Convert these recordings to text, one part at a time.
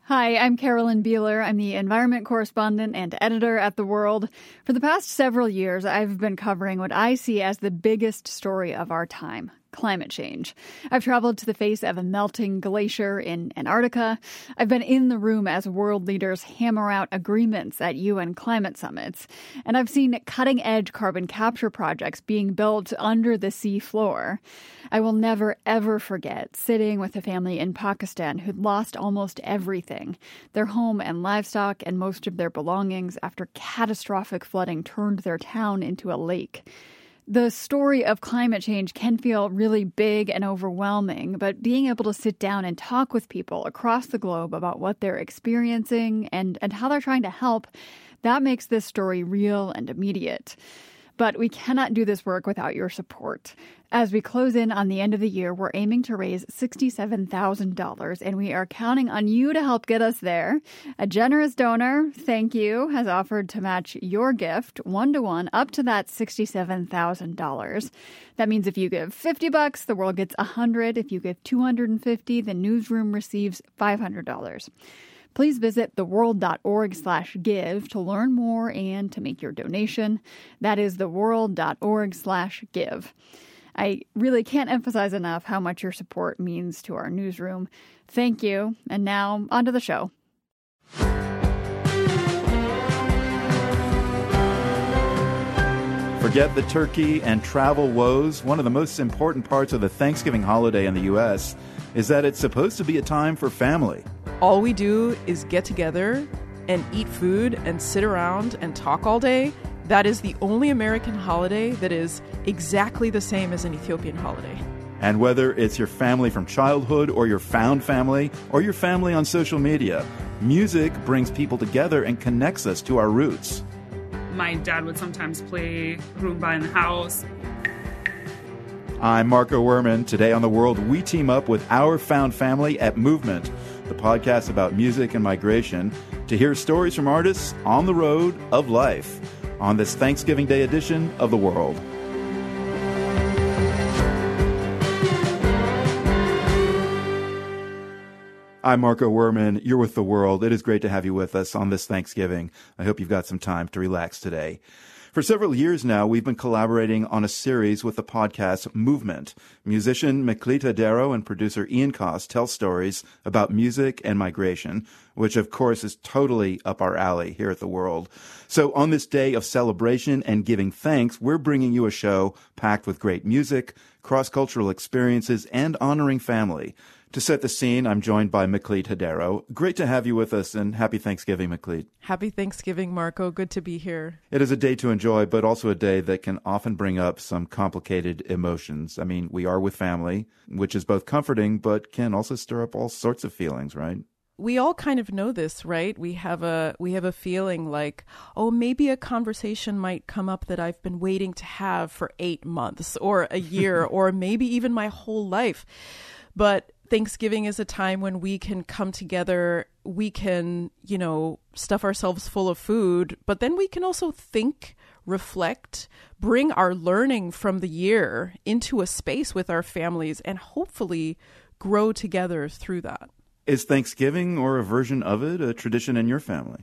Hi, I'm Carolyn Beeler. I'm the environment correspondent and editor at The World. For the past several years, I've been covering what I see as the biggest story of our time: climate change. I've traveled to the face of a melting glacier in Antarctica. I've been in the room as world leaders hammer out agreements at UN climate summits. And I've seen cutting-edge carbon capture projects being built under the sea floor. I will never, ever forget sitting with a family in Pakistan who'd lost almost everything: their home and livestock and most of their belongings after catastrophic flooding turned their town into a lake. The story of climate change can feel really big and overwhelming, but being able to sit down and talk with people across the globe about what they're experiencing and how they're trying to help, that makes this story real and immediate. But we cannot do this work without your support. As we close in on the end of the year, we're aiming to raise $67,000, and we are counting on you to help get us there. A generous donor, thank you, has offered to match your gift one-to-one up to that $67,000. That means if you give $50, the world gets $100. If you give $250, the newsroom receives $500. Please visit theworld.org/give to learn more and to make your donation. That is theworld.org/give. I really can't emphasize enough how much your support means to our newsroom. Thank you. And now, on to the show. Forget the turkey and travel woes. One of the most important parts of the Thanksgiving holiday in the U.S. is that it's supposed to be a time for family. All we do is get together and eat food and sit around and talk all day. That is the only American holiday that is exactly the same as an Ethiopian holiday. And whether it's your family from childhood or your found family or your family on social media, music brings people together and connects us to our roots. My dad would sometimes play Rumba in the house. I'm Marco Werman. Today on The World, we team up with our found family at Movement, the podcast about music and migration, to hear stories from artists on the road of life on this Thanksgiving Day edition of The World. I'm Marco Werman. You're with The World. It is great to have you with us on this Thanksgiving. I hope you've got some time to relax today. For several years now, we've been collaborating on a series with the podcast Movement. Musician Miklita Darrow and producer Ian Koss tell stories about music and migration, which of course is totally up our alley here at The World. So on this day of celebration and giving thanks, we're bringing you a show packed with great music, cross-cultural experiences, and honoring family. To set the scene, I'm joined by Miklita Darrow. Great to have you with us, and happy Thanksgiving, Miklita. Happy Thanksgiving, Marco. Good to be here. It is a day to enjoy, but also a day that can often bring up some complicated emotions. I mean, we are with family, which is both comforting, but can also stir up all sorts of feelings, right? We all kind of know this, right? We have a feeling like, oh, maybe a conversation might come up that I've been waiting to have for 8 months or a year or maybe even my whole life. But Thanksgiving is a time when we can come together, we can, stuff ourselves full of food, but then we can also think, reflect, bring our learning from the year into a space with our families and hopefully grow together through that. Is Thanksgiving or a version of it a tradition in your family?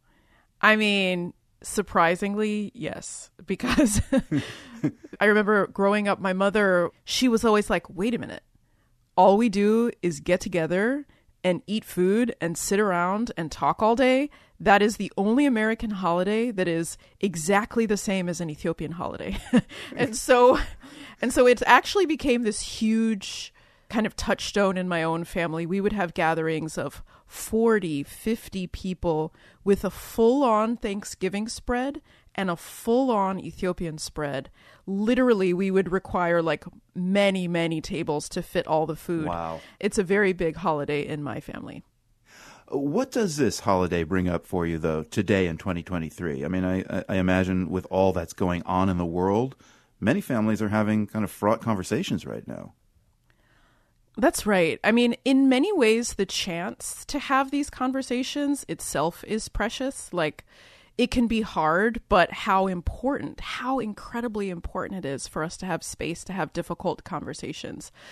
I mean, surprisingly, yes, because I remember growing up, my mother, she was always like, wait a minute. All we do is get together and eat food and sit around and talk all day. That is the only American holiday that is exactly the same as an Ethiopian holiday. And so it actually became this huge kind of touchstone in my own family. We would have gatherings of 40, 50 people with a full-on Thanksgiving spread and a full-on Ethiopian spread. Literally, we would require like many, many tables to fit all the food. Wow. It's a very big holiday in my family. What does this holiday bring up for you, though, today in 2023? I mean, I imagine with all that's going on in the world, many families are having kind of fraught conversations right now. That's right. I mean, in many ways, the chance to have these conversations itself is precious. Like, it can be hard, but how incredibly important it is for us to have space to have difficult conversations.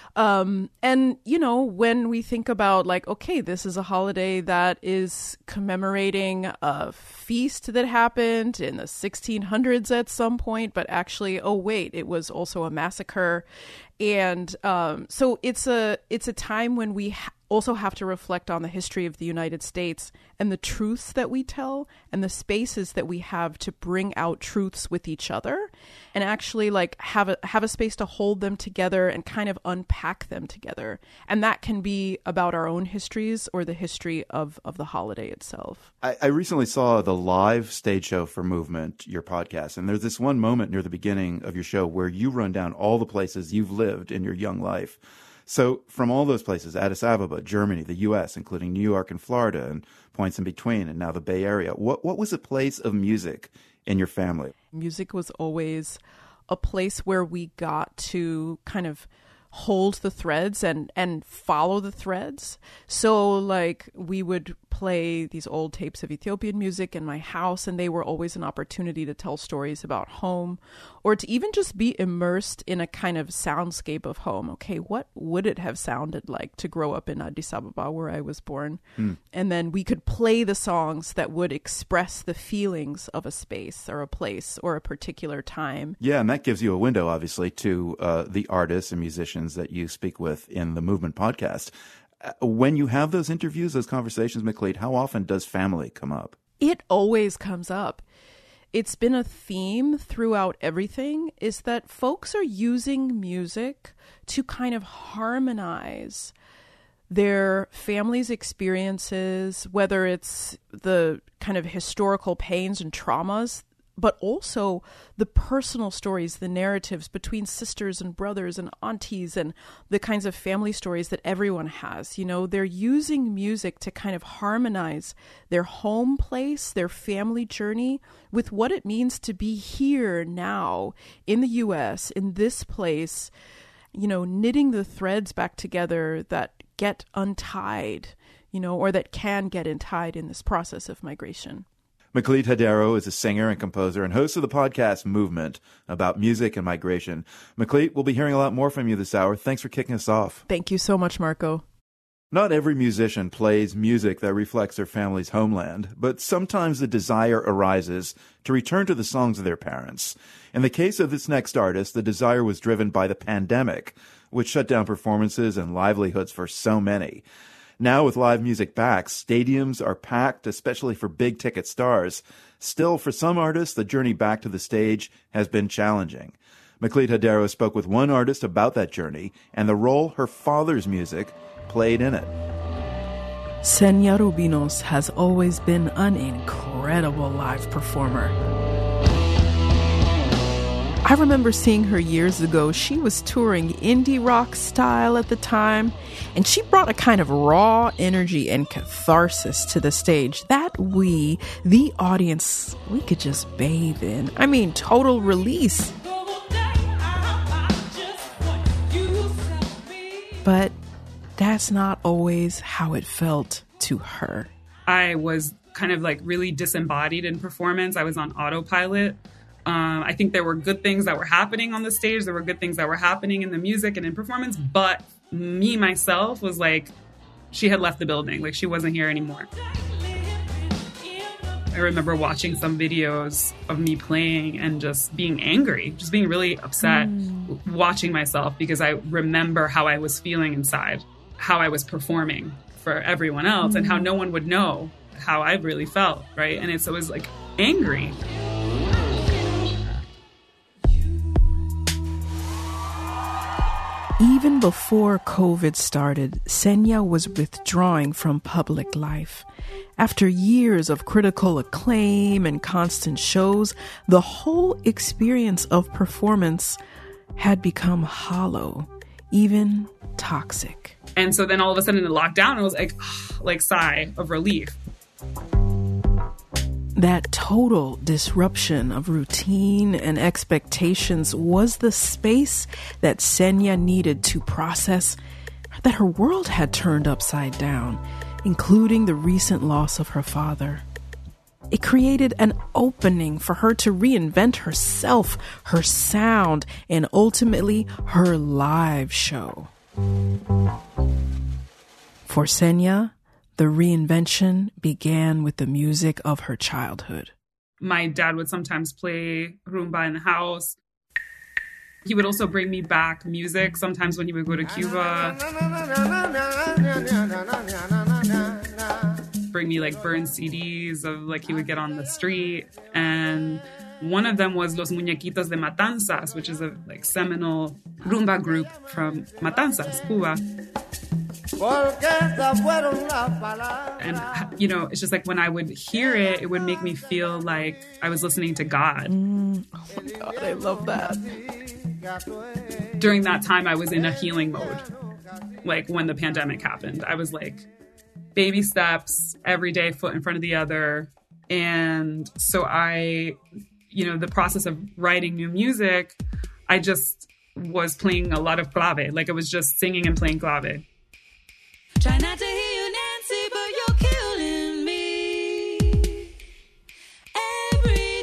And, when we think about like, okay, this is a holiday that is commemorating a feast that happened in the 1600s at some point, but actually, oh, wait, it was also a massacre. And so it's a time when we also have to reflect on the history of the United States and the truths that we tell and the spaces that we have to bring out truths with each other and actually like have a space to hold them together and kind of unpack them together. And that can be about our own histories or the history of the holiday itself. I recently saw the live stage show for Movement, your podcast, and there's this one moment near the beginning of your show where you run down all the places you've lived in your young life. So from all those places, Addis Ababa, Germany, the U.S., including New York and Florida and points in between, and now the Bay Area, what was a place of music in your family? Music was always a place where we got to kind of hold the threads and follow the threads. So like we would play these old tapes of Ethiopian music in my house, and they were always an opportunity to tell stories about home or to even just be immersed in a kind of soundscape of home. Okay, what would it have sounded like to grow up in Addis Ababa, where I was born? And then we could play the songs that would express the feelings of a space or a place or a particular time. Yeah, and that gives you a window, obviously, to the artists and musicians that you speak with in the Movement podcast. When you have those interviews, those conversations, Meklit, how often does family come up? It always comes up. It's been a theme throughout everything, is that folks are using music to kind of harmonize their family's experiences, whether it's the kind of historical pains and traumas, but also the personal stories, the narratives between sisters and brothers and aunties and the kinds of family stories that everyone has. They're using music to kind of harmonize their home place, their family journey with what it means to be here now in the U.S., in this place, knitting the threads back together that get untied, or that can get untied in this process of migration. Meklit Hadero is a singer and composer and host of the podcast Movement about music and migration. Meklit, we'll be hearing a lot more from you this hour. Thanks for kicking us off. Thank you so much, Marco. Not every musician plays music that reflects their family's homeland, but sometimes the desire arises to return to the songs of their parents. In the case of this next artist, the desire was driven by the pandemic, which shut down performances and livelihoods for so many. Now, with live music back, stadiums are packed, especially for big-ticket stars. Still, for some artists, the journey back to the stage has been challenging. Meklit Hadero spoke with one artist about that journey and the role her father's music played in it. Xenia Rubinos has always been an incredible live performer. I remember seeing her years ago. She was touring indie rock style at the time, and she brought a kind of raw energy and catharsis to the stage that we, the audience, we could just bathe in. I mean, total release. But that's not always how it felt to her. I was kind of like really disembodied in performance. I was on autopilot. I think there were good things that were happening on the stage. There were good things that were happening in the music and in performance. But me, myself, was like, she had left the building. Like, she wasn't here anymore. I remember watching some videos of me playing and just being angry, just being really upset, watching myself, because I remember how I was feeling inside, how I was performing for everyone else and how no one would know how I really felt, right? And it was like angry. Even before COVID started, Xenia was withdrawing from public life. After years of critical acclaim and constant shows, the whole experience of performance had become hollow, even toxic. And so then all of a sudden in the lockdown, it was like sigh of relief. That total disruption of routine and expectations was the space that Xenia needed to process that her world had turned upside down, including the recent loss of her father. It created an opening for her to reinvent herself, her sound, and ultimately her live show. For Xenia, the reinvention began with the music of her childhood. My dad would sometimes play rumba in the house. He would also bring me back music sometimes when he would go to Cuba. Bring me like burned CDs of like he would get on the street. And one of them was Los Muñequitos de Matanzas, which is a like seminal rumba group from Matanzas, Cuba. And, you know, it's just like when I would hear it, it would make me feel like I was listening to God. Oh my God, I love that. During that time, I was in a healing mode. Like when the pandemic happened, I was like baby steps, every day, foot in front of the other. And so the process of writing new music, I just was playing a lot of clave. Like I was just singing and playing clave. Try not to hear you, Nancy, but you're killing me. Every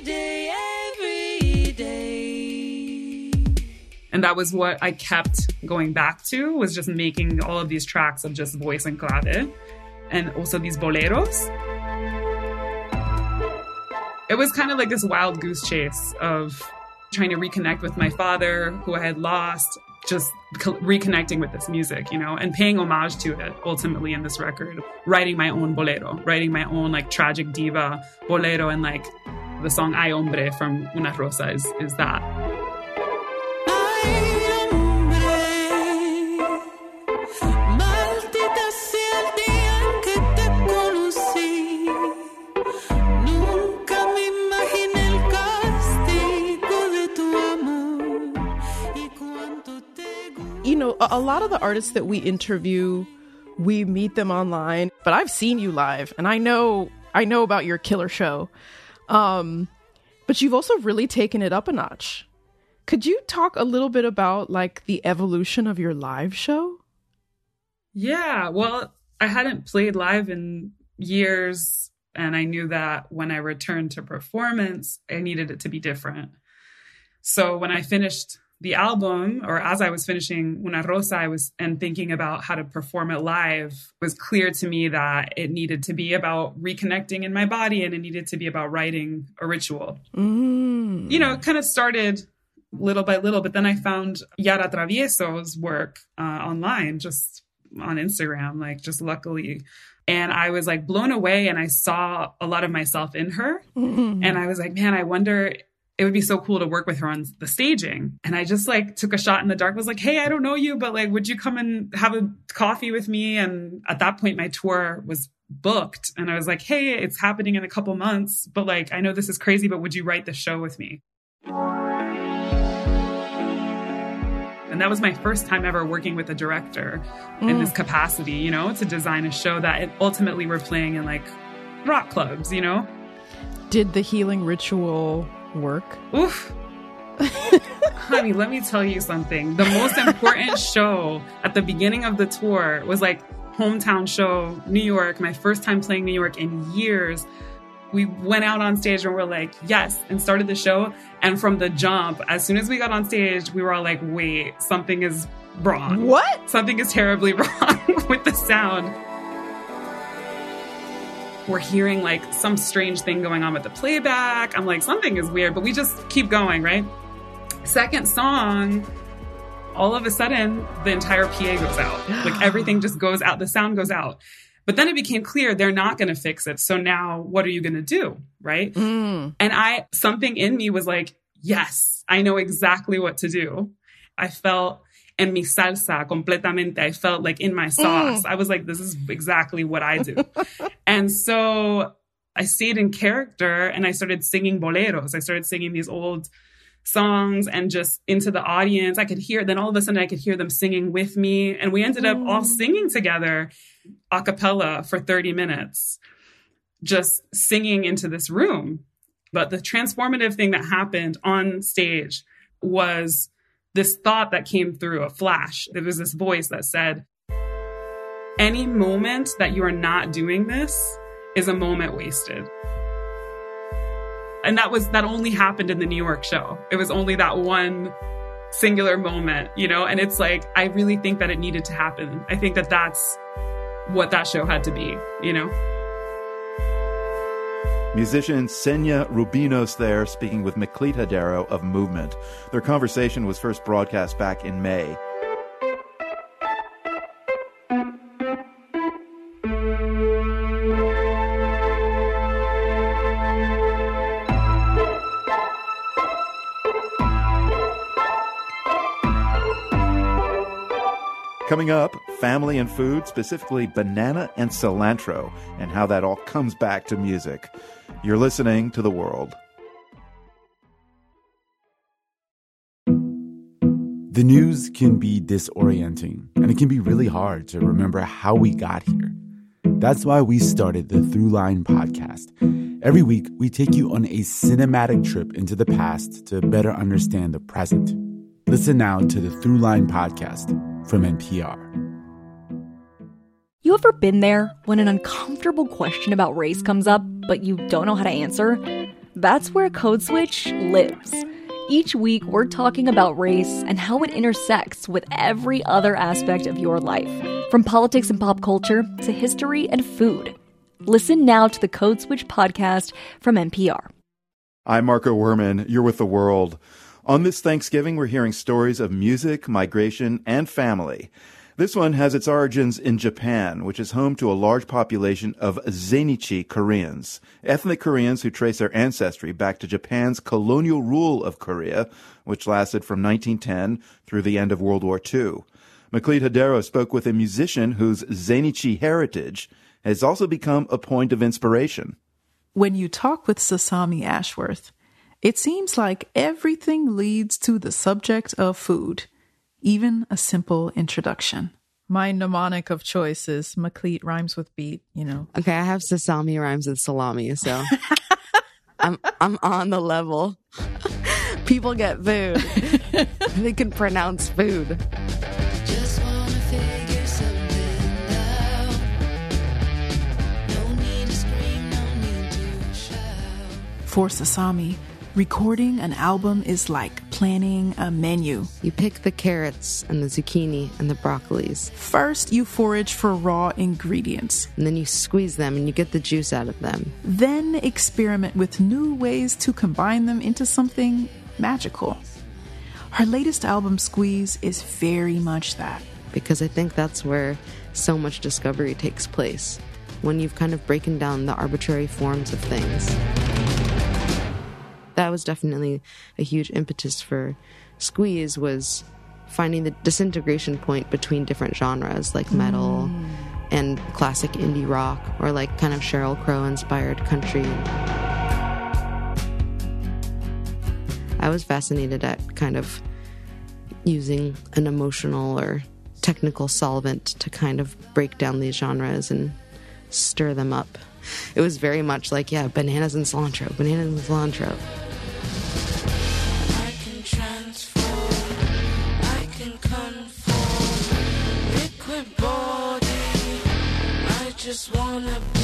day. And that was what I kept going back to, was just making all of these tracks of just voice and clave. And also these boleros. It was kind of like this wild goose chase of trying to reconnect with my father, who I had lost, just reconnecting with this music, you know, and paying homage to it ultimately in this record. Writing my own bolero, writing my own like tragic diva bolero, and like the song Ay Hombre from Una Rosa is that. You know, a lot of the artists that we interview, we meet them online, but I've seen you live and I know about your killer show. But you've also really taken it up a notch. Could you talk a little bit about like the evolution of your live show? Yeah, well, I hadn't played live in years, and I knew that when I returned to performance, I needed it to be different. So when I finished the album, or as I was finishing Una Rosa, and thinking about how to perform it live, it was clear to me that it needed to be about reconnecting in my body, and it needed to be about writing a ritual. You know, it kind of started little by little, but then I found Yara Travieso's work online, just on Instagram, like just luckily. And I was like blown away, and I saw a lot of myself in her. And I was like, man, I wonder, it would be so cool to work with her on the staging. And I just like took a shot in the dark, was like, hey, I don't know you, but like, would you come and have a coffee with me? And at that point, my tour was booked. And I was like, hey, it's happening in a couple months, but like, I know this is crazy, but would you write the show with me? And that was my first time ever working with a director in this capacity, you know, to design a show that ultimately we're playing in like rock clubs, you know? Did the healing ritual work? Oof. Honey, let me tell you something. The most important show at the beginning of the tour was like hometown show, New York, my first time playing New York in years. We went out on stage and we're like, yes, and started the show. And from the jump, as soon as we got on stage, we were all like, wait, something is wrong. What? Something is terribly wrong with the sound. We're hearing like some strange thing going on with the playback. I'm like, something is weird, but we just keep going, right? Second song, all of a sudden, the entire PA goes out. Like everything just goes out. The sound goes out. But then it became clear they're not going to fix it. So now what are you going to do? Right. And something in me was like, yes, I know exactly what to do. I felt en mi salsa completamente. I felt like in my sauce. I was like, this is exactly what I do. And so I stayed in character and I started singing boleros. I started singing these old songs and just into the audience. I could hear, then all of a sudden I could hear them singing with me. And we ended up all singing together a cappella for 30 minutes, just singing into this room. But the transformative thing that happened on stage was this thought that came through, a flash. There was this voice that said, any moment that you are not doing this is a moment wasted. And that only happened in the New York show. It was only that one singular moment, and it's like, I really think that it needed to happen. I think that that's what that show had to be. Musician Senya Rubinos there speaking with Meklit Hadero of Movement. Their conversation was first broadcast back in May. Coming up, family and food, specifically banana and cilantro, and how that all comes back to music. You're listening to The World. The news can be disorienting, and it can be really hard to remember how we got here. That's why we started the Throughline podcast. Every week, we take you on a cinematic trip into the past to better understand the present. Listen now to the Throughline podcast from NPR. You ever been there when an uncomfortable question about race comes up, but you don't know how to answer? That's where Code Switch lives. Each week, we're talking about race and how it intersects with every other aspect of your life, from politics and pop culture to history and food. Listen now to the Code Switch podcast from NPR. I'm Marco Werman. You're with The World. On this Thanksgiving, we're hearing stories of music, migration, and family. This one has its origins in Japan, which is home to a large population of Zainichi Koreans, ethnic Koreans who trace their ancestry back to Japan's colonial rule of Korea, which lasted from 1910 through the end of World War II. Meklit Hadero spoke with a musician whose Zainichi heritage has also become a point of inspiration. When you talk with Sasami Ashworth, it seems like everything leads to the subject of food, even a simple introduction. My mnemonic of choice is Meklit rhymes with beat, Okay, I have Sasami rhymes with salami, so I'm on the level. People get food. They can pronounce food. Just wanna figure something out. No need to scream, no need to shout. For Sasami, recording an album is like planning a menu. You pick the carrots and the zucchini and the broccolis. First, you forage for raw ingredients. And then you squeeze them and you get the juice out of them. Then experiment with new ways to combine them into something magical. Her latest album, Squeeze, is very much that. Because I think that's where so much discovery takes place. When you've kind of broken down the arbitrary forms of things. That was definitely a huge impetus for Squeeze, was finding the disintegration point between different genres like metal and classic indie rock, or like kind of Sheryl Crow inspired country. I was fascinated at kind of using an emotional or technical solvent to kind of break down these genres and stir them up. It was very much like, bananas and cilantro, bananas and cilantro. I can transform, I can conform, liquid body, I just wanna be.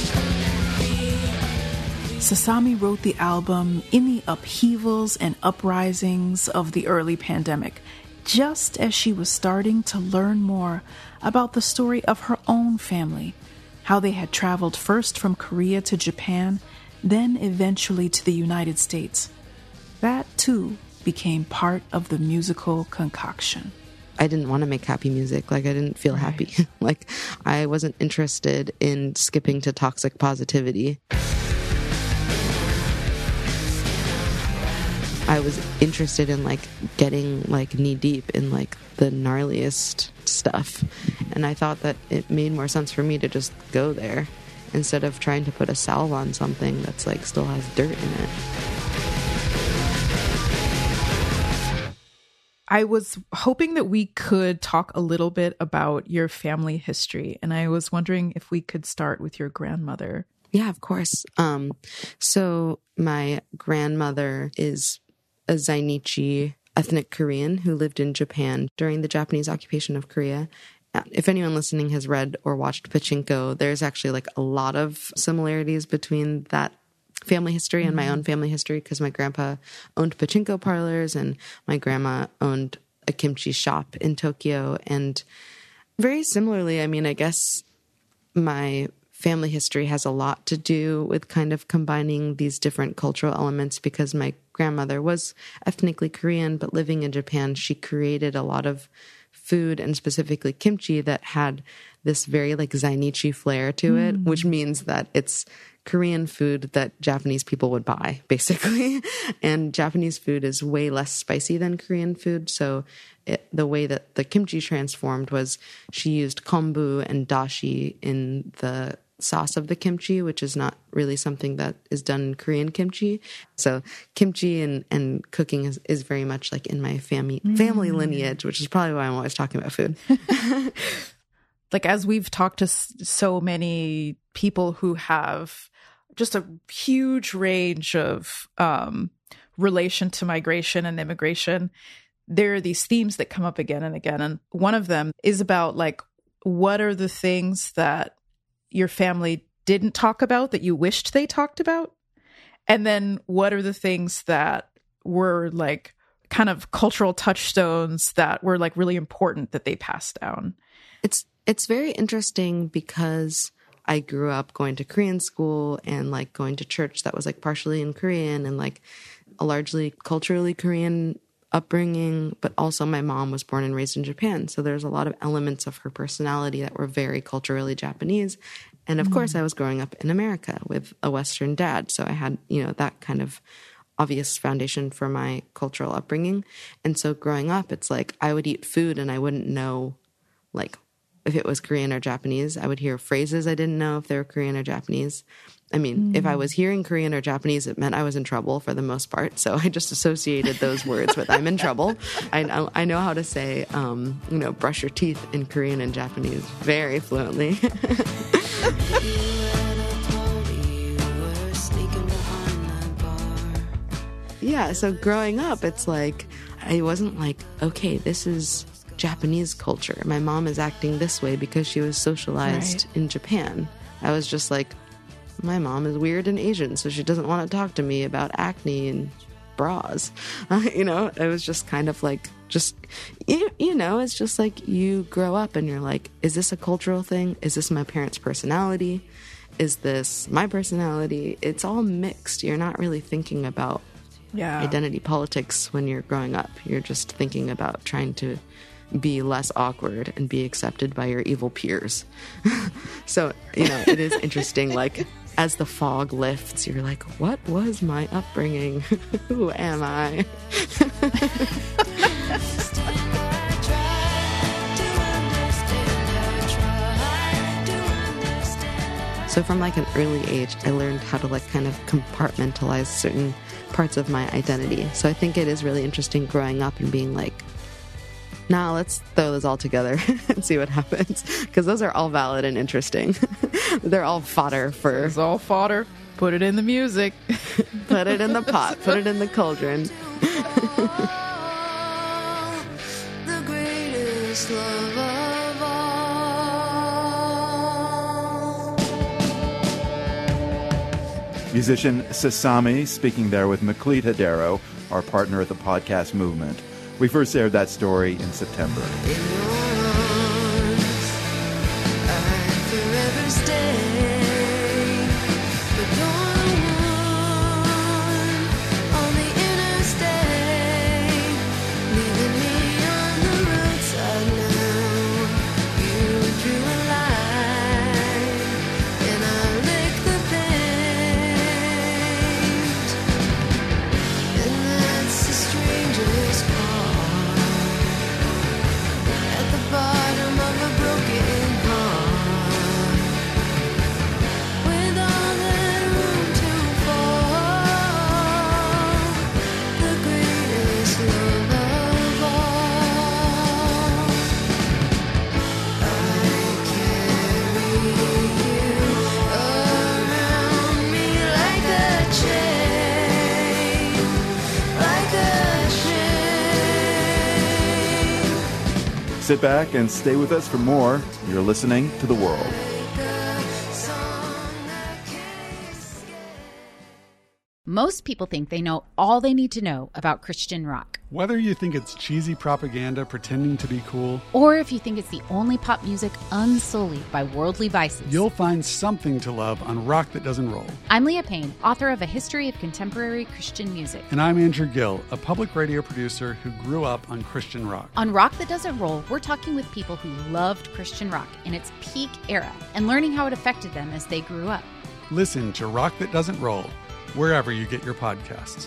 Sasami wrote the album in the upheavals and uprisings of the early pandemic, just as she was starting to learn more about the story of her own family, how they had traveled first from Korea to Japan, then eventually to the United States. That, too, became part of the musical concoction. I didn't want to make happy music. I didn't feel happy. I wasn't interested in skipping to toxic positivity. I was interested in getting knee deep in the gnarliest stuff. And I thought that it made more sense for me to just go there instead of trying to put a salve on something that's still has dirt in it. I was hoping that we could talk a little bit about your family history, and I was wondering if we could start with your grandmother. Yeah, of course. So my grandmother is a Zainichi ethnic Korean who lived in Japan during the Japanese occupation of Korea. If anyone listening has read or watched Pachinko, there's actually a lot of similarities between that family history and my own family history, because my grandpa owned pachinko parlors and my grandma owned a kimchi shop in Tokyo. And very similarly, I mean, I guess my family history has a lot to do with kind of combining these different cultural elements, because my grandmother was ethnically Korean, but living in Japan, she created a lot of food, and specifically kimchi, that had this very like zainichi flair to it, which means that it's Korean food that Japanese people would buy, basically. And Japanese food is way less spicy than Korean food. So the way that the kimchi transformed was she used kombu and dashi in the sauce of the kimchi, which is not really something that is done in Korean kimchi. So kimchi and cooking is very much like in my family lineage, which is probably why I'm always talking about food. Like, as we've talked to so many people who have just a huge range of relation to migration and immigration, there are these themes that come up again and again. And one of them is about, like, what are the things that your family didn't talk about that you wished they talked about? And then what are the things that were, like, kind of cultural touchstones that were, like, really important that they passed down? It's very interesting because I grew up going to Korean school and like going to church that was like partially in Korean and like a largely culturally Korean upbringing, but also my mom was born and raised in Japan. So there's a lot of elements of her personality that were very culturally Japanese. And of course I was growing up in America with a Western dad. So I had, you know, that kind of obvious foundation for my cultural upbringing. And so growing up, it's like I would eat food and I wouldn't know like if it was Korean or Japanese. I would hear phrases I didn't know if they were Korean or Japanese. I mean, if I was hearing Korean or Japanese, it meant I was in trouble for the most part. So I just associated those words with I'm in trouble. I know how to say, you know, brush your teeth in Korean and Japanese very fluently. Yeah, so growing up, it's like, I wasn't like, okay, this is Japanese culture. My mom is acting this way because she was socialized in Japan. I was just like, my mom is weird and Asian, so she doesn't want to talk to me about acne and bras. You know, it was just kind of like, just, you know, it's just like you grow up and you're like, is this a cultural thing? Is this my parents' personality? Is this my personality? It's all mixed. You're not really thinking about identity politics when you're growing up. You're just thinking about trying to be less awkward and be accepted by your evil peers. So, you know, it is interesting, like, as the fog lifts, you're like, what was my upbringing? Who am I? So from like an early age, I learned how to like kind of compartmentalize certain parts of my identity. So I think it is really interesting growing up and being like, nah, let's throw those all together and see what happens. Because those are all valid and interesting. They're all fodder for... It's all fodder. Put it in the music. Put it in the pot. Put it in the cauldron. The greatest love of all. Musician Sasami speaking there with Macleod Hidero, our partner at the podcast movement. We first aired that story in September. In your arms, I'd forever stay. But you're one on the interstate, leaving me on the roadside now. You drew a line, and I licked the paint. And that's the strangest part. Bottom of a broken heart, with all that room to fall, the greatest love of all. I carry you around me like a chain, like a chain. Sit back and stay with us for more. You're listening to The World. Most people think they know all they need to know about Christian rock. Whether you think it's cheesy propaganda pretending to be cool, Or if you think it's the only pop music unsullied by worldly vices. you'll find something to love on Rock That Doesn't Roll. I'm Leah Payne, author of A History of Contemporary Christian Music. And I'm Andrew Gill, a public radio producer who grew up on Christian rock. On Rock That Doesn't Roll, we're talking with people who loved Christian rock in its peak era and learning how it affected them as they grew up. Listen to Rock That Doesn't Roll, wherever you get your podcasts.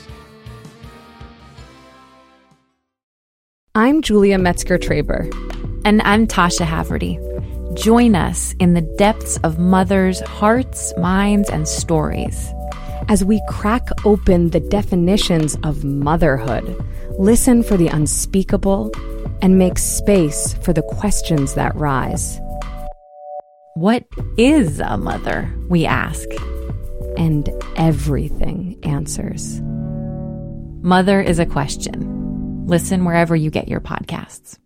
I'm Julia Metzger-Traber. And I'm Tasha Haverty. Join us in the depths of mothers' hearts, minds, and stories. As we crack open the definitions of motherhood, listen for the unspeakable, and make space for the questions that rise. What is a mother, we ask? And everything answers. Mother is a Question. Listen wherever you get your podcasts.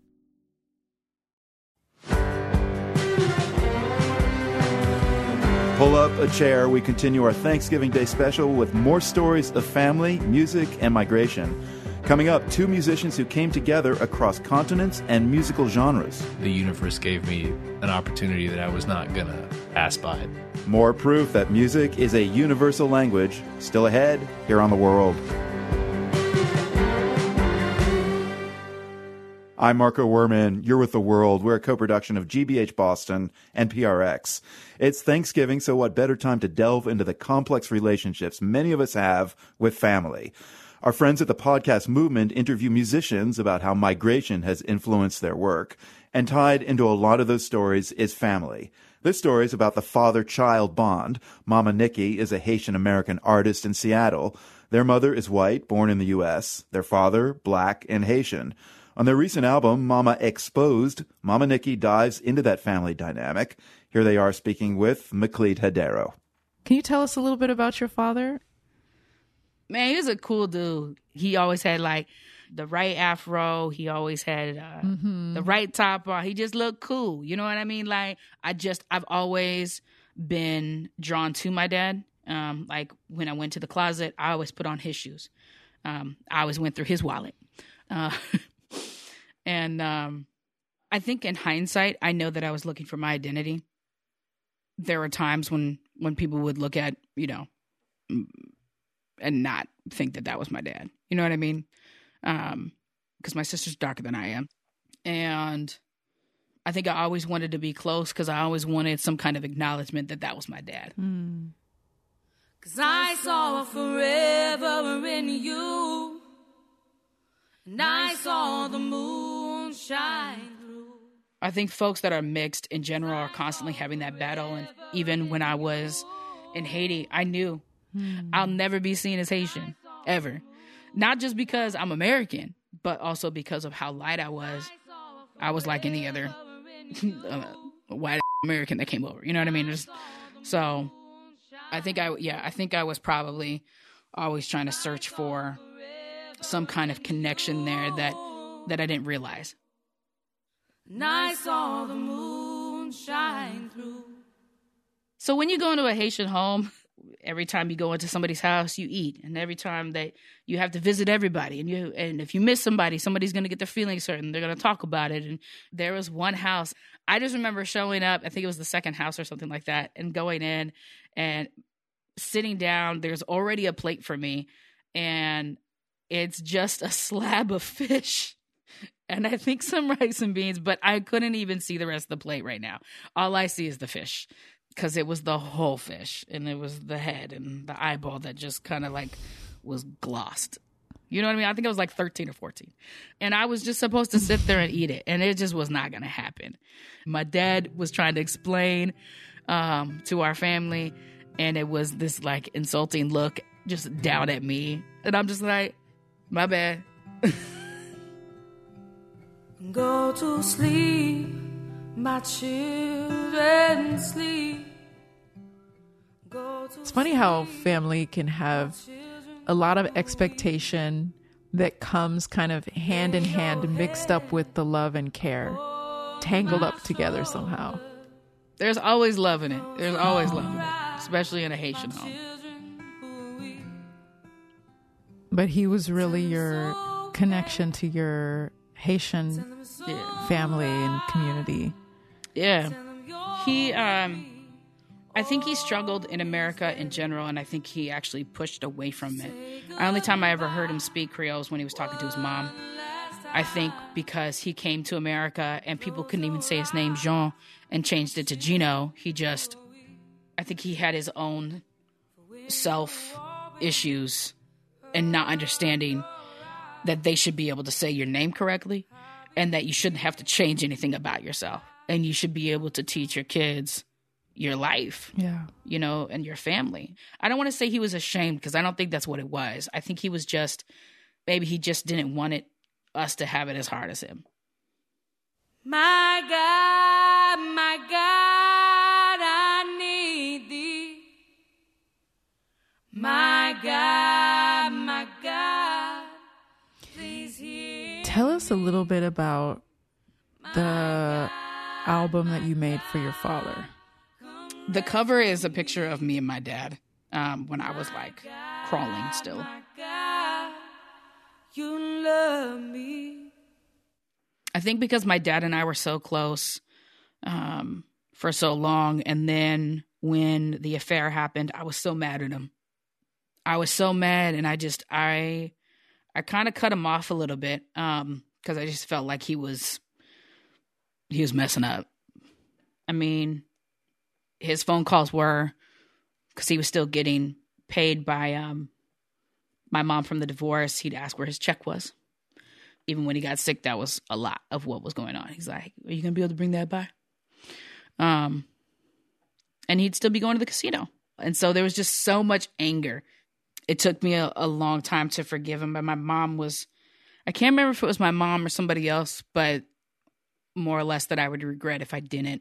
Pull up a chair. We continue our Thanksgiving Day special with more stories of family, music, and migration. Coming up, two musicians who came together across continents and musical genres. The universe gave me an opportunity that I was not going to pass by. More proof that music is a universal language. Still ahead here on The World. I'm Marco Werman. You're with The World. We're a co-production of GBH Boston and PRX. It's Thanksgiving, so what better time to delve into the complex relationships many of us have with family. Our friends at the Podcast Movement interview musicians about how migration has influenced their work. And tied into a lot of those stories is family. This story is about the father-child bond. Mama Nikki is a Haitian-American artist in Seattle. Their mother is white, born in the U.S. Their father, black and Haitian. On their recent album, Mama Exposed, Mama Nikki dives into that family dynamic. Here they are speaking with Macleod Hadero. Can you tell us a little bit about your father? Man, he was a cool dude. He always had like the right afro. He always had the right top on. He just looked cool. You know what I mean? Like I've always been drawn to my dad. Like when I went to the closet, I always put on his shoes. I always went through his wallet. And I think in hindsight, I know that I was looking for my identity. There were times when people would look at, and not think that that was my dad. You know what I mean? Because my sister's darker than I am. And I think I always wanted to be close because I always wanted some kind of acknowledgement that that was my dad. Cause I saw a forever in you, and I saw the moon shine through. I think folks that are mixed in general are constantly having that battle. And even when I was in Haiti, I knew I'll never be seen as Haitian, ever. Not just because I'm American, but also because of how light I was. I was like any other white American that came over. You know what I mean? So I think I was probably always trying to search for some kind of connection there that I didn't realize. And I saw the moon shine through. So when you go into a Haitian home, every time you go into somebody's house, you eat. And every time that you have to visit everybody. And if you miss somebody, somebody's going to get their feelings hurt and they're going to talk about it. And there was one house, I just remember showing up, I think it was the second house or something like that, and going in and sitting down. There's already a plate for me. And it's just a slab of fish. And I think some rice and beans, but I couldn't even see the rest of the plate right now. All I see is the fish. Because it was the whole fish, and it was the head and the eyeball that just kind of like was glossed. You know what I mean? I think I was like 13 or 14. And I was just supposed to sit there and eat it, and it just was not going to happen. My dad was trying to explain to our family, and it was this like insulting look just down at me. And I'm just like, my bad. Go to sleep, my children sleep. It's funny how family can have a lot of expectation that comes kind of hand in hand, mixed up with the love and care, tangled up together somehow. There's always love in it. There's always love in it, especially in a Haitian home. But he was really your connection to your Haitian family and community. Yeah. He, I think he struggled in America in general, and I think he actually pushed away from it. The only time I ever heard him speak Creole was when he was talking to his mom. I think because he came to America and people couldn't even say his name, Jean, and changed it to Gino. I think he had his own self issues and not understanding that they should be able to say your name correctly and that you shouldn't have to change anything about yourself. And you should be able to teach your kids your life, and your family. I don't want to say he was ashamed because I don't think that's what it was. I think he was maybe he just didn't want us to have it as hard as him. My God, I need thee. My God, please hear. Tell us a little bit about the album that you made for your father. The cover is a picture of me and my dad when I was crawling still. You love me. I think because my dad and I were so close for so long, and then when the affair happened, I was so mad at him. I was so mad, and I kind of cut him off a little bit because I just felt like he was messing up. I mean, his phone calls were because he was still getting paid by my mom from the divorce. He'd ask where his check was. Even when he got sick, that was a lot of what was going on. He's like, are you going to be able to bring that by? And he'd still be going to the casino. And so there was just so much anger. It took me a long time to forgive him. But my mom I can't remember if it was my mom or somebody else, but more or less that I would regret if I didn't.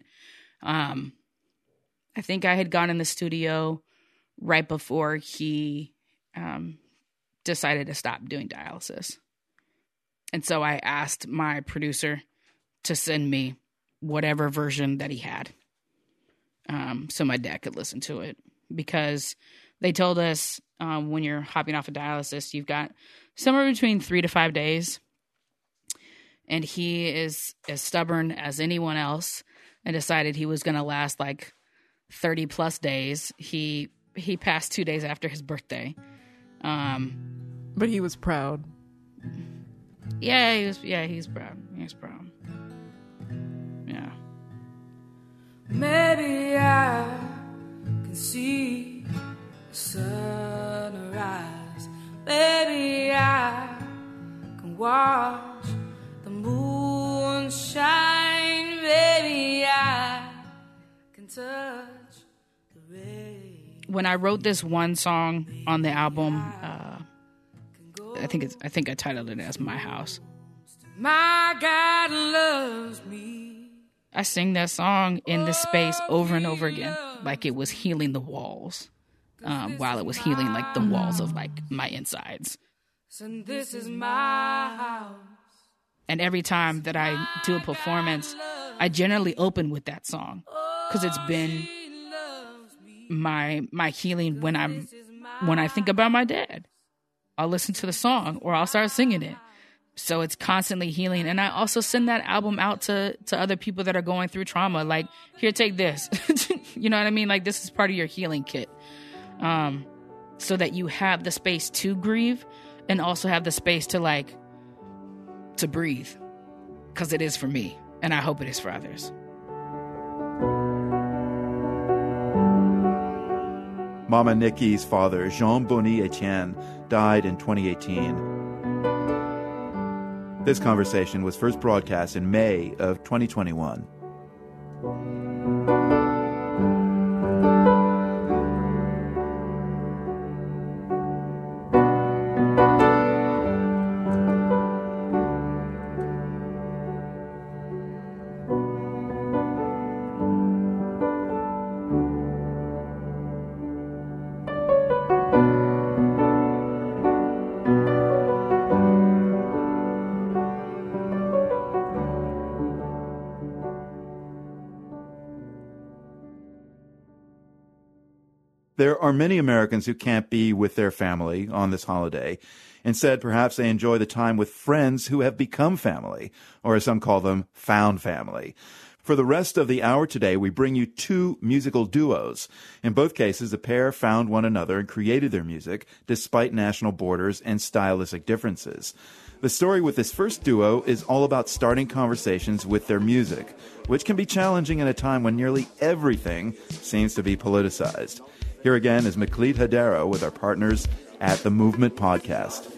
I think I had gone in the studio right before he decided to stop doing dialysis. And so I asked my producer to send me whatever version that he had so my dad could listen to it. Because they told us when you're hopping off of dialysis, you've got somewhere between 3 to 5 days. And he is as stubborn as anyone else and decided he was going to last 30 plus days. He passed 2 days after his birthday. But he was proud. Yeah, he's proud. He's proud. Yeah. Maybe I can see the sunrise. Maybe I can watch the moon shine. Maybe I can touch the rain. When I wrote this one song on the album, I think I titled it as My House. My God loves me. I sing that song in this space over and over again, like it was healing the walls, while it was healing the walls of my insides. And this is my house. And every time that I do a performance, I generally open with that song because it's been my healing when I think about my dad. I'll listen to the song or I'll start singing it. So it's constantly healing. And I also send that album out to other people that are going through trauma. Here, take this. You know what I mean? This is part of your healing kit. So that you have the space to grieve and also have the space to breathe. Because it is for me. And I hope it is for others. Mama Nikki's father, Jean Bonny Etienne, died in 2018. This conversation was first broadcast in May of 2021. There are many Americans who can't be with their family on this holiday. Instead, perhaps they enjoy the time with friends who have become family, or as some call them, found family. For the rest of the hour today, we bring you two musical duos. In both cases, the pair found one another and created their music despite national borders and stylistic differences. The story with this first duo is all about starting conversations with their music, which can be challenging in a time when nearly everything seems to be politicized. Here again is Macleod Hadero with our partners at the Movement Podcast.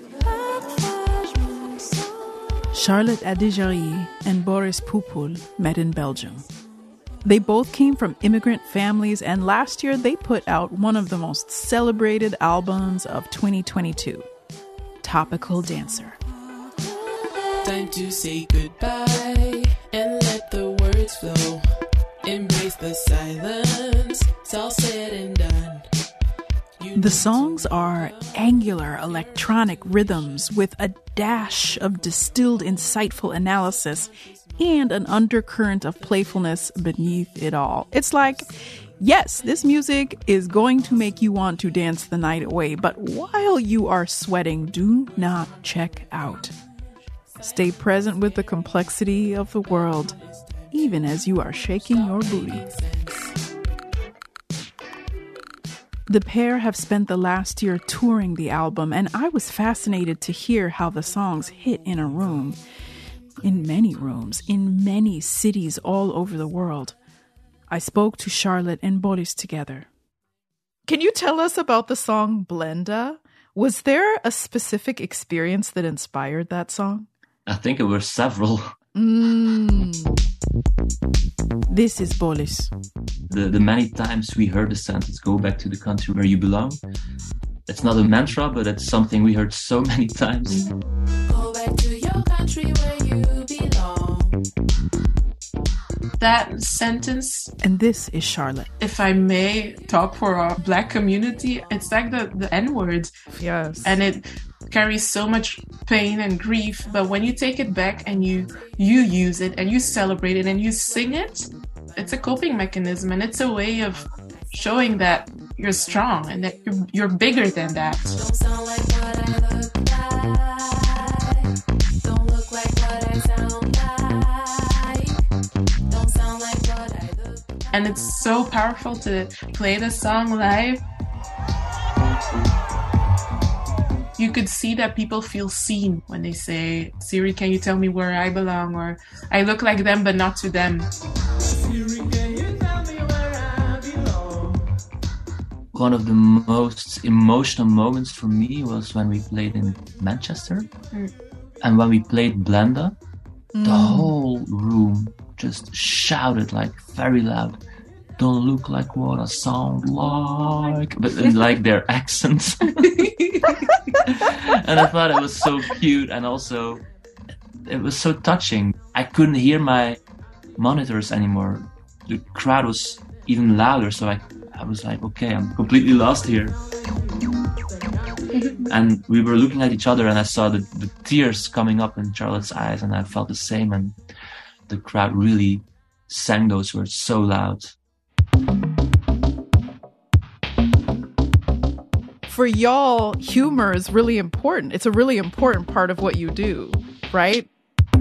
Charlotte Adigéry and Boris Pupul met in Belgium. They both came from immigrant families, and last year they put out one of the most celebrated albums of 2022, Topical Dancer. Time to say goodbye and let the words flow. Embrace the silence, it's all said and done. The songs are angular electronic rhythms with a dash of distilled, insightful analysis and an undercurrent of playfulness beneath it all. It's like, yes, this music is going to make you want to dance the night away, but while you are sweating, do not check out. Stay present with the complexity of the world, even as you are shaking your booty. The pair have spent the last year touring the album, and I was fascinated to hear how the songs hit in a room, in many rooms, in many cities all over the world. I spoke to Charlotte and Boris together. Can you tell us about the song Blenda? Was there a specific experience that inspired that song? I think it were several. This is Boris. The many times we heard the sentence, go back to the country where you belong. It's not a mantra, but it's something we heard so many times. Go back to your country where you belong. That sentence. And this is Charlotte. If I may talk for our Black community, it's like the N-word. Yes. And it carries so much pain and grief, but when you take it back and you use it and you celebrate it and you sing it, it's a coping mechanism, and it's a way of showing that you're strong and that you're bigger than that. Don't sound like what I look like. Don't look like what I sound like. Don't sound like what I look like. And it's so powerful to play the song live. You could see that people feel seen when they say, Siri, can you tell me where I belong? Or I look like them, but not to them. Siri, can you tell me where I belong? One of the most emotional moments for me was when we played in Manchester. And when we played Blenda, the whole room just shouted like very loud, don't look like what I sound like, but in like their accents. And I thought it was so cute, and also it was so touching. I couldn't hear my monitors anymore. The crowd was even louder, so I was like, okay, I'm completely lost here. And we were looking at each other, and I saw the tears coming up in Charlotte's eyes, and I felt the same, and the crowd really sang those words so loud. For y'all, humor is really important. It's a really important part of what you do, right?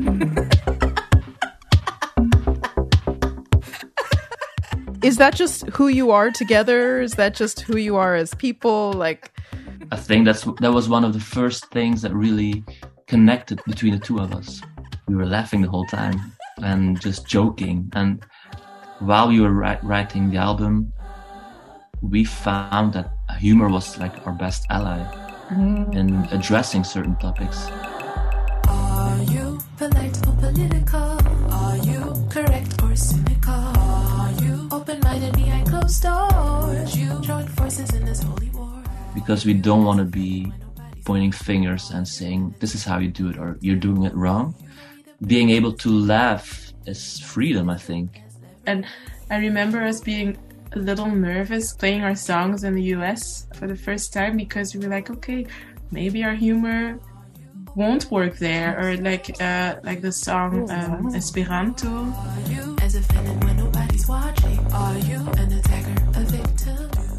Is that just who you are together? Is that just who you are as people? Like, I think that was one of the first things that really connected between the two of us. We were laughing the whole time and just joking. And while we were writing the album, we found that humor was like our best ally in addressing certain topics. Are you polite or political? Are you correct or cynical? Are you open-minded behind closed doors? You join forces in this holy war? Because we don't want to be pointing fingers and saying, this is how you do it, or you're doing it wrong. Being able to laugh is freedom, I think. And I remember us being a little nervous playing our songs in the US for the first time, because we were like, okay, maybe our humor won't work there, or like the song Esperanto. Are you as offended when nobody's watching? Are you an attacker, a victim?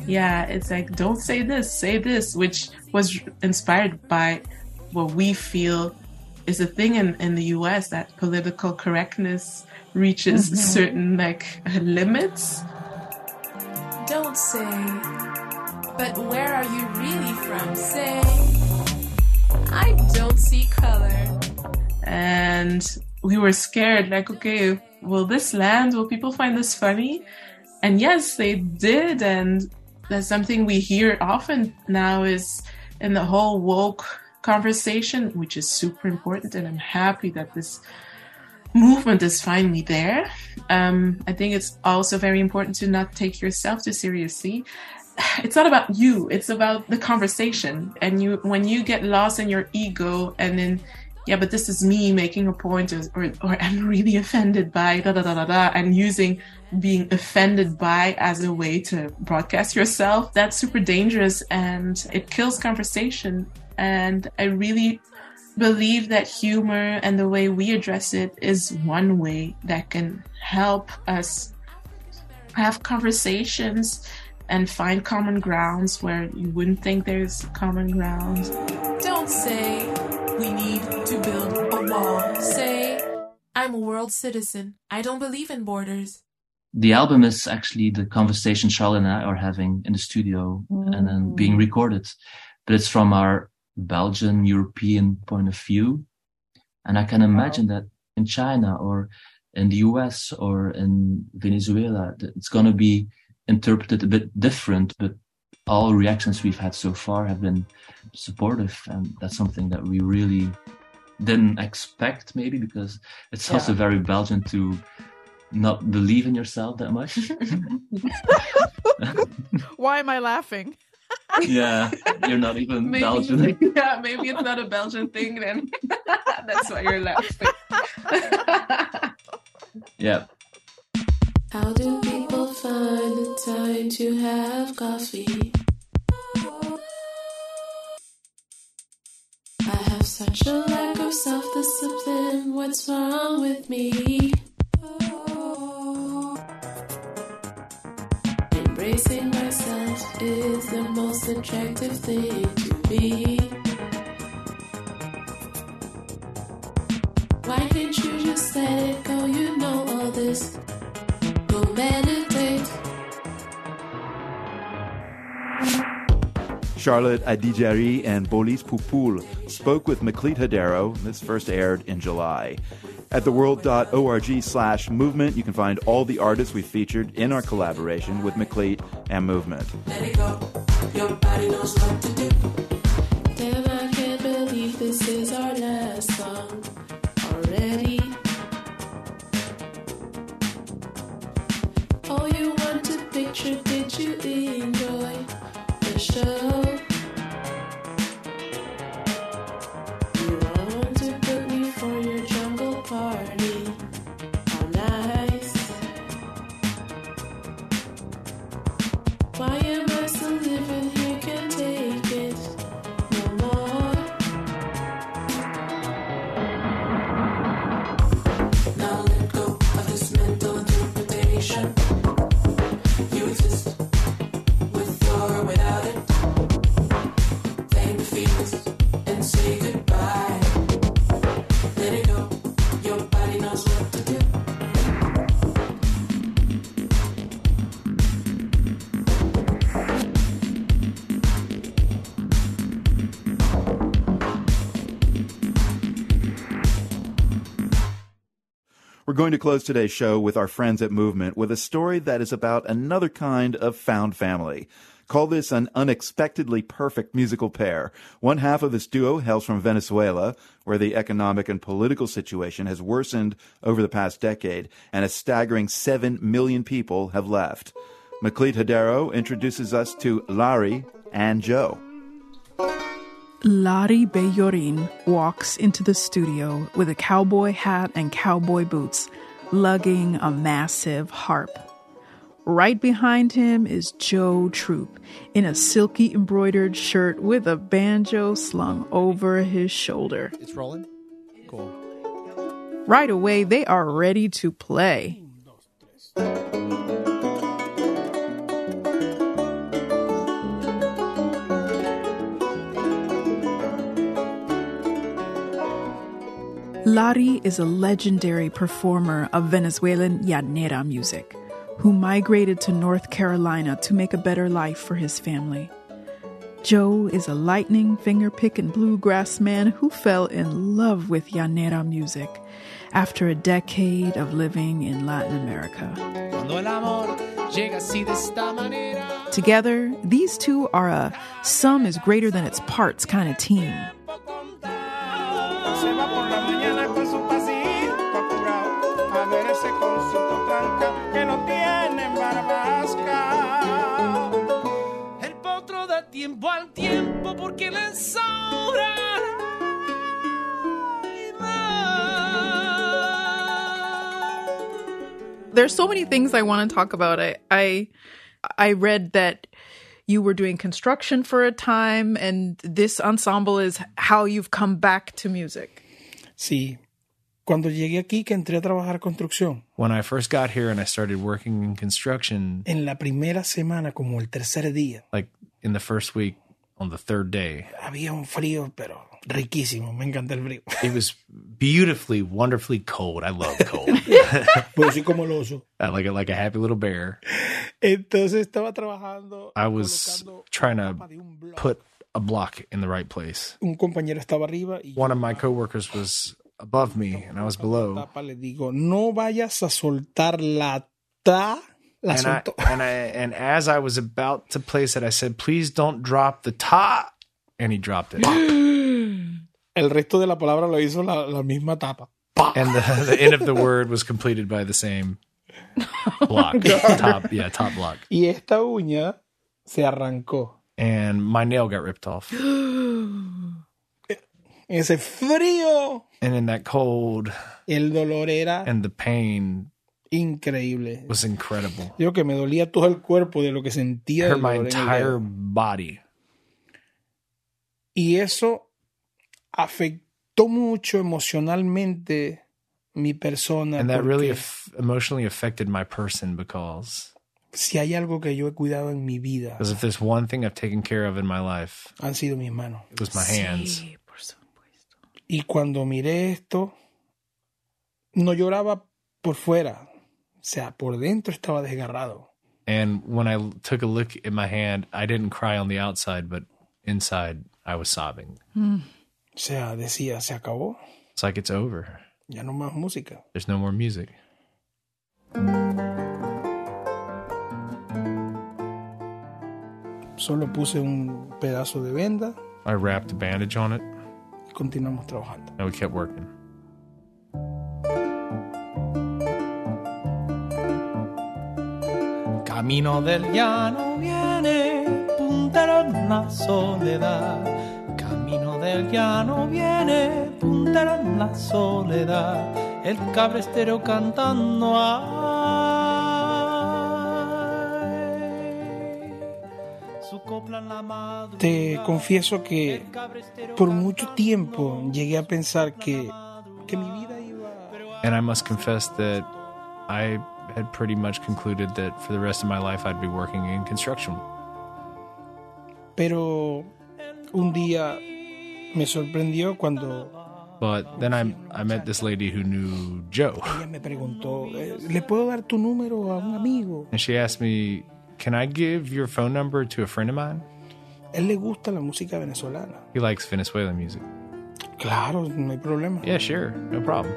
Yeah, it's like, don't say this, say this, which was inspired by what we feel is a thing in the US, that political correctness reaches certain limits. Don't say, but where are you really from? Say, I don't see color. And we were scared, like, okay, will this land? Will people find this funny? And yes, they did. And that's something we hear often now is in the whole woke conversation, which is super important. And I'm happy that this movement is finally there. I think it's also very important to not take yourself too seriously. It's not about you. It's about the conversation. And when you get lost in your ego and then, yeah, but this is me making a point, or I'm really offended by and using being offended by as a way to broadcast yourself, that's super dangerous and it kills conversation. And I really believe that humor and the way we address it is one way that can help us have conversations and find common grounds where you wouldn't think there's common grounds. Don't say we need to build a wall. Say, I'm a world citizen. I don't believe in borders. The album is actually the conversation Charlotte and I are having in the studio and then being recorded. But it's from our Belgian, European point of view. And I can imagine that in China or in the US or in Venezuela, it's going to be interpreted a bit different, but all reactions we've had so far have been supportive. And that's something that we really didn't expect, maybe, because it's also very Belgian to not believe in yourself that much. Why am I laughing? Yeah, you're not even Belgian. Yeah, maybe it's not a Belgian thing then. That's why you're laughing. Yeah. How do people find the time to have coffee? I have such a lack of self-discipline. What's wrong with me? Embracing myself is the most attractive thing to be. Why can't you just let it go? You know all this. Go meditate. Charlotte Adidjari and Bolis Poupoul spoke with Meklit Hadero. This first aired in July. At theworld.org/movement, you can find all the artists we featured in our collaboration with Meklit and Movement. Let it go. Your body knows what to do. Damn, I can't believe this is our last song already. Oh, you want to picture, did you enjoy the show? You want to book me for your jungle party? How nice. Why am I still living here? Can't take it no more. Now let go of this mental interpretation. You exist with or without it. Thank the feelings and say goodbye. Let it go. Your body knows what to do. We're going to close today's show with our friends at Movement with a story that is about another kind of found family. Call this an unexpectedly perfect musical pair. One half of this duo hails from Venezuela, where the economic and political situation has worsened over the past decade, and a staggering 7 million people have left. Meklit Hadero introduces us to Lari and Joe. Lari Bellorin walks into the studio with a cowboy hat and cowboy boots, lugging a massive harp. Right behind him is Joe Troop in a silky embroidered shirt with a banjo slung over his shoulder. It's rolling? Cool. Right away, they are ready to play. Lari is a legendary performer of Venezuelan llanera music who migrated to North Carolina to make a better life for his family. Joe is a lightning, finger-picking bluegrass man who fell in love with llanera music after a decade of living in Latin America. Together, these two are a sum is greater than its parts kind of team. There's so many things I want to talk about. I read that you were doing construction for a time, and this ensemble is how you've come back to music. Sí. Cuando llegué aquí, que entré a trabajar construcción. When I first got here and I started working in construction. En la primera semana, como el tercer día. Like in the first week, on the third day. Había un frío, pero riquísimo. Me encanta el frío. It was beautifully, wonderfully cold. I love cold. Pues sí, como el oso. Like a happy little bear. Entonces estaba trabajando. I was trying to put a block in the right place. Un compañero estaba arriba. Y one of my coworkers was above me and I was below. Le digo, no vayas a soltar la ta. And as I was about to place it, I said, please don't drop the ta. And he dropped it. El resto de la palabra lo hizo la misma tapa. And the end of the word was completed by the same block. Top block. Y esta uña se arrancó. And my nail got ripped off. Ese frío. And in that cold. El dolor era. And the pain. Increíble. Was incredible. Yo que me dolía todo el cuerpo de lo que sentía. Hurt my entire body. Y eso afectó mucho emocionalmente mi persona. And that really emotionally affected my person because si hay algo que yo he cuidado en mi vida, because if there's one thing I've taken care of in my life, han sido mis manos. It was my hands. Sí, por supuesto. Y cuando miré esto, no lloraba por fuera. O sea, por dentro estaba desgarrado. And when I took a look at my hand, I didn't cry on the outside, but inside I was sobbing. O sea, decía, se acabó. It's like it's over. Ya no más música. There's no more music. Solo puse un pedazo de venda. I wrapped a bandage on it. Y continuamos trabajando. And we kept working. Camino del llano viene, puntero en la soledad. Camino del llano viene, puntero en la soledad. El cabrestero cantando su copla en la madrugada. Te confieso que por mucho tiempo llegué a pensar que mi vida iba. And I must confess that I had pretty much concluded that for the rest of my life I'd be working in construction. Pero un día me sorprendió cuando. But then I met this lady who knew Joe. Ella me preguntó, ¿le puedo dar tu número a un amigo? And she asked me, can I give your phone number to a friend of mine? Él le gusta la música venezolana. He likes Venezuelan music. Claro, no hay problema. Yeah, sure, no problem.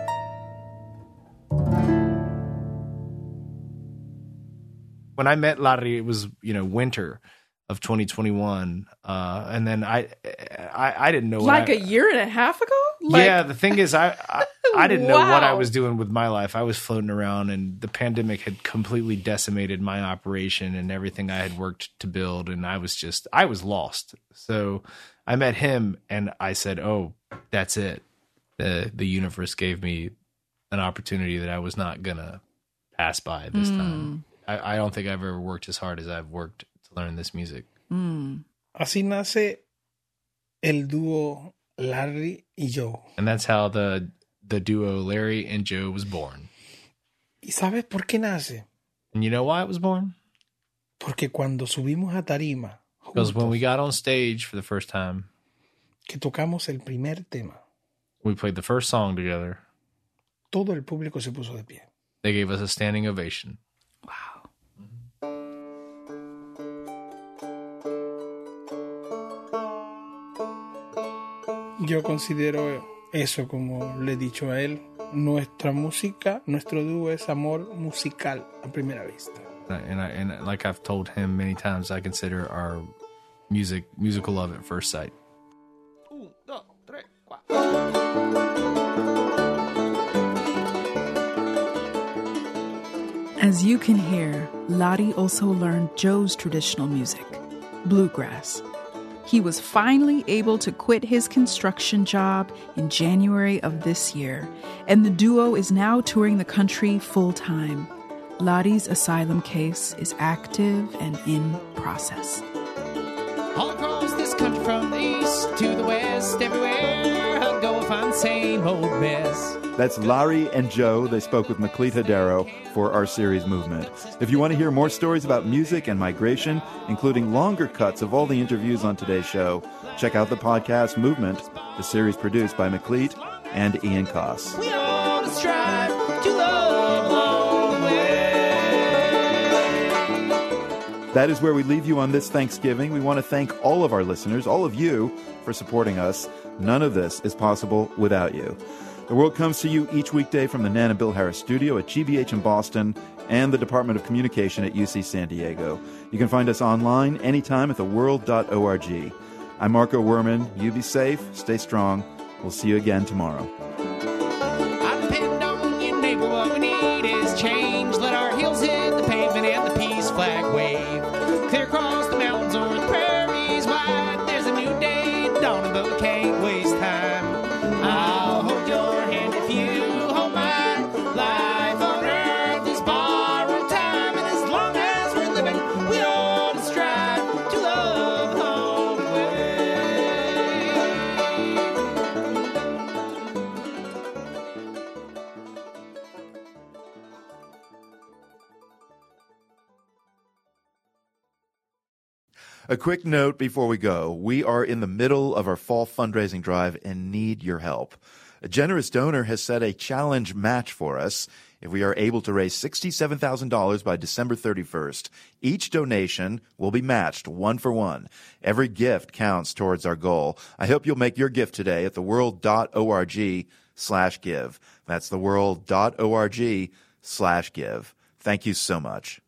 When I met Larry, it was, winter of 2021. And then I didn't know. Like a year and a half ago? Yeah, the thing is, I didn't know what I was doing with my life. I was floating around, and the pandemic had completely decimated my operation and everything I had worked to build. And I was lost. So I met him, and I said, oh, that's it. The universe gave me an opportunity that I was not going to pass by this time. I don't think I've ever worked as hard as I've worked to learn this music. Así nace el dúo Larry y Joe. And that's how the duo Larry and Joe was born. ¿Y sabes por qué nace? And you know why it was born? Porque cuando subimos a tarima, because when we got on stage for the first time, que tocamos el primer tema, We played the first song together. Todo el público se puso de pie. They gave us a standing ovation. Yo considero eso, como le he dicho a él, nuestra música, nuestro dúo es amor musical a primera vista. And like I've told him many times, I consider our musical love at first sight. As you can hear, Lari also learned Joe's traditional music, bluegrass. He was finally able to quit his construction job in January of this year, and the duo is now touring the country full-time. Lari's asylum case is active and in process. All across this country, from the east to the west, everywhere I go I find the same old mess. That's Lari and Joe. They spoke with Meklit Hadero for our series Movement. If you want to hear more stories about music and migration, including longer cuts of all the interviews on today's show, check out the podcast Movement, the series produced by Meklit and Ian Koss. We all strive to love all the way. That is where we leave you on this Thanksgiving. We want to thank all of our listeners, all of you, for supporting us. None of this is possible without you. The World comes to you each weekday from the Nan and Bill Harris studio at GBH in Boston and the Department of Communication at UC San Diego. You can find us online anytime at theworld.org. I'm Marco Werman. You be safe, stay strong. We'll see you again tomorrow. I depend on you, neighbor. What we need is change. Let our heels hit the pavement and the peace flag wave. Clear across the mountains or the prairies wide. There's a new day dawning, but we can't waste time. I'll hold your hand if you hold mine. Life on earth is borrowed time, and as long as we're living, we ought to strive to love the whole A quick note before we go. We are in the middle of our fall fundraising drive and need your help. A generous donor has set a challenge match for us. If we are able to raise $67,000 by December 31st, each donation will be matched 1-for-1. Every gift counts towards our goal. I hope you'll make your gift today at theworld.org/give. That's theworld.org/give. Thank you so much.